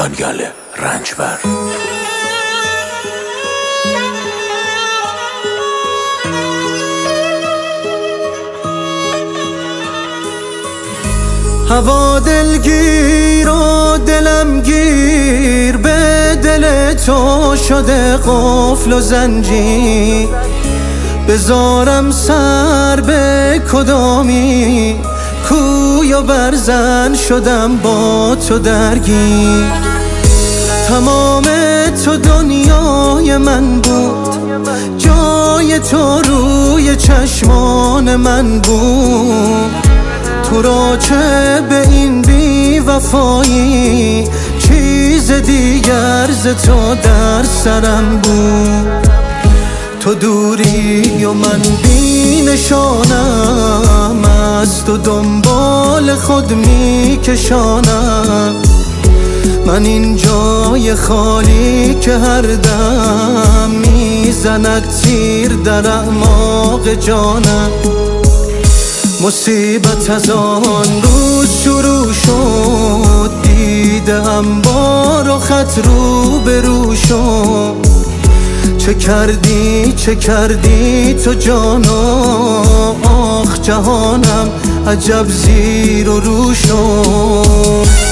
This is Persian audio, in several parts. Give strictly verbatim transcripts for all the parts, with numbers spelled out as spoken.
دانیال رنجبر. هوا دلگیر و دلم گیر، به دل تو شده قفل و زنجیر. بذارم سر به کدامی، کوی و برزن شدم با تو درگیر. تمام تو دنیای من بود، جای تو روی چشمان من بود. تو را چه به این بی وفایی، چیز دیگر ز تو در سرم بود. تو دوری و من بی نشانم، از تو دنبال خود می کشانم. من این جای خالی که هر دم میزند تیر در اعماق جانم. مصیبت از آن روز شروع شد، دیدم با رخت رو به رو شد. چه کردی چه کردی تو جانا، آخ جهانم عجب زیر و رو شد.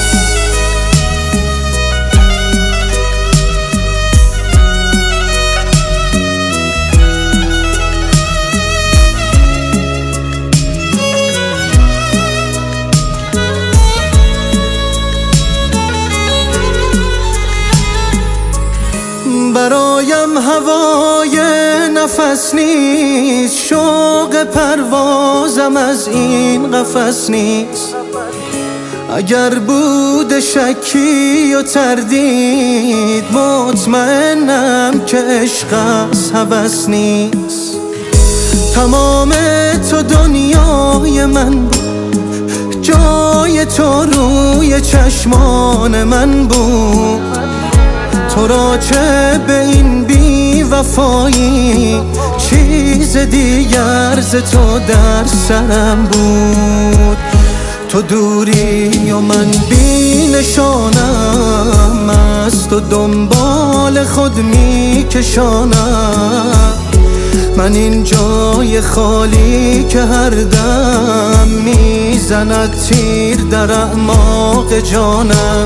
برایم هوای نفس نیست، شوق پروازم از این قفس نیست. اگر بود شکی و تردید، مطمئنم که عشق از هوس نیست. تمام تو دنیای من بود، جای تو روی چشمان من بود. تو را چه به این بی وفایی، چیز دیگر ز تو در سرم بود. تو دوری و من بی نشانم، از تو دنبال خود می کشانم. من این جای خالی که هر دم میزند تیر در اعماق جانم.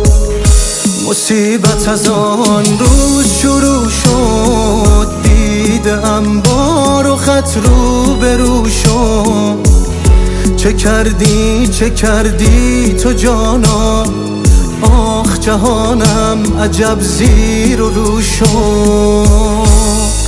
مصیبت از آن روز شروع شد، دیدم با رخت رو به رو شد. چه کردی چه کردی تو جانا، آخ جهانم عجب زیر و رو شد.